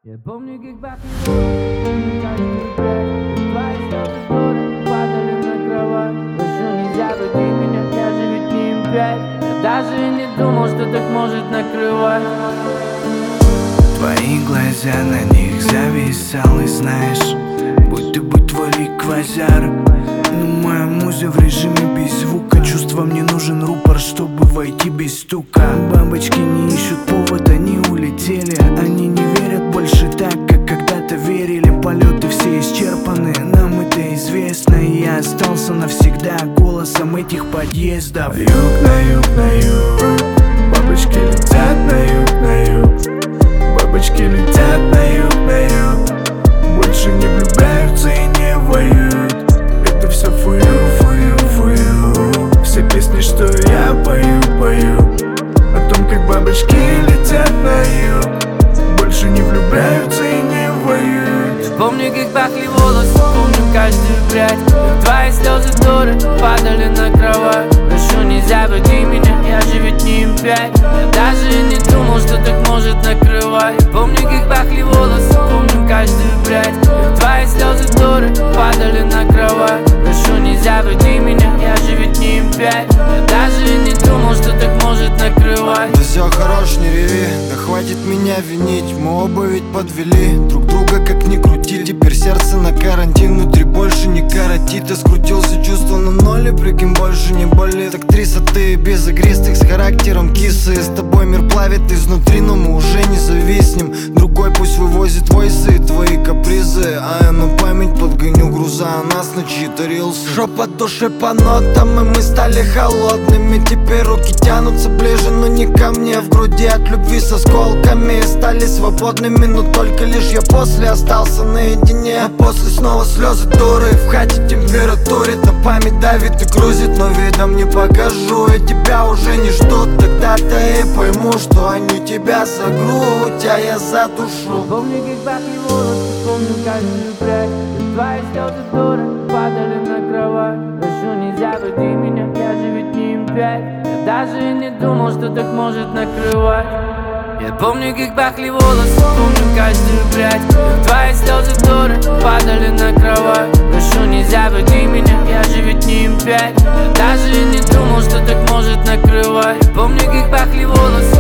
Я помню, как бахнет твои слезы горы падали на кровать. Прошу, не забуди меня, я же ведь не импять. Я даже и не думал, что так может накрывать. Твои глаза, на них зависал, и знаешь, будто бы твой ликвозар. Но моя муза в режиме без звука. Чувствам не нужен рупор, чтобы войти без стука. Бабочки не ищут повод, они улетели. Они не верят больше так, как когда-то верили. Полеты все исчерпаны, нам это известно. И я остался навсегда голосом этих подъездов. Юг на юг, на юг, бабочки летят на юг. Бабочки летят на юг. Больше не влюбляются и не воюют. Это все фую. Все песни, что я пою о том, как бабочки летят на юг. Больше не влюбляются и не воюют. Помню, как пахли волосы, помню каждую прядь. Твои слезы дуры падали на кровать. Прошу, не забуди меня, я же ведь не импять. Я даже и не думал, что так может накрывать. Помню, как пахли волосы, помню каждую прядь. Твои слезы дуры падали на кровать. Прошу, не забуди меня, я же ведь не импять. Я даже и не думал, что так может накрывать. Да все хорош, не реви, да хватит меня винить. Мы оба ведь подвели друг друга, как ни крути. Теперь сердце на карантин, внутри больше не коротит. Я скрутился, чувство на ноль, и прикинь, больше не болит. Актриса ты без игристых, с характером кисы. С тобой мир плавит изнутри, но мы уже не зависнем. Другой пусть вывозит войсы и твои капризы, а я на память подгоню груза, а нас на чьи-то рилсы. Шепот души по нотам, и мы стали холодными. Теперь руки тянутся ближе, но не ко мне. В груди от любви с осколками стали свободными, но только лишь я после остался наедине. А после снова слезы дуры, в хате температурит. На память давит и грузит, но видом не покажу. И тебя уже не ждут, тогда-то и пойму, что они тебя за грудь, а я за душу. Помню, как пахли волосы, помню каждую прядь. Твои слезы дуры падали на кровать. Прошу, не забуди меня, я же ведь не импять. Я даже и не думал, что так может накрывать. Я помню, как пахли волосы, помню каждую прядь. Твои слезы дуры падали на кровать. Прошу, не забуди меня, я же ведь не импять. Я даже и не думал, что так может накрывать. Помню, как пахли волосы,